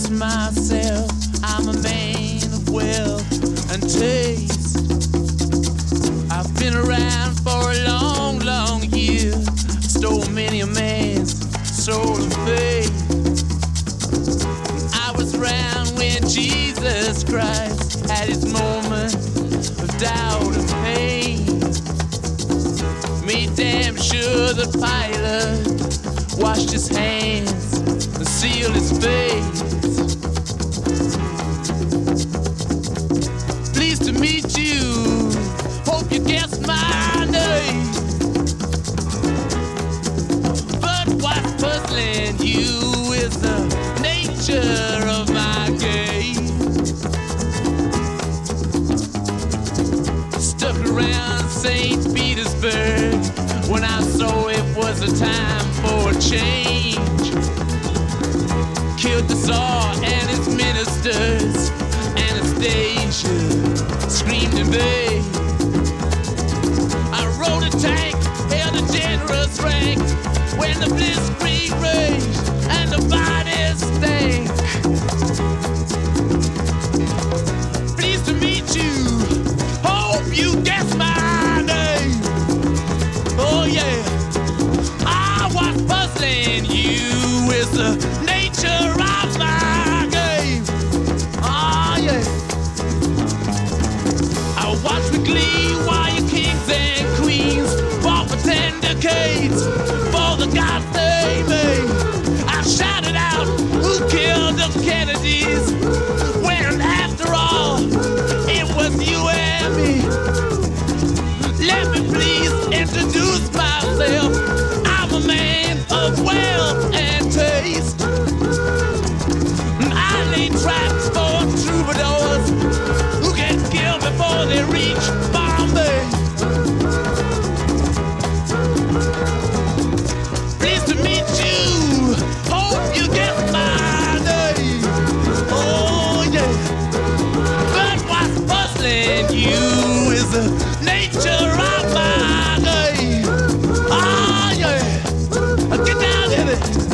guess myself, I'm a man of wealth and taste. I've been around for a long, long year. Stole many a man's soul of faith. I was around when Jesus Christ had his moment of doubt and pain. Made damn sure the pilot washed his hands and sealed his face. Pleased to meet you, hope you guessed my name. But what's puzzling you is the nature of my game. Stuck around St. Petersburg when I saw it was a time for a change. Killed the Tsar and his ministers. Anastasia screamed in vain. I rode a tank, held a generous rank when the blitzkrieg raged and the bodies stank. Pleased to meet you, hope you guess my name. Oh yeah, what's puzzling you is the nature of my game. Oh yeah, I watch with glee while your kings and queens fought for 10 decades for the gods they made. I shouted out, who killed the Kennedys? When after all, it was you and me. Let me please introduce myself. I'm a man of wealth and taste. I lay traps for troubadours who get killed before they reach Bombay. Pleased to meet you, hope you get my name. Oh yeah, but what's puzzling you is the nature of my game. Oh yeah, get down in it.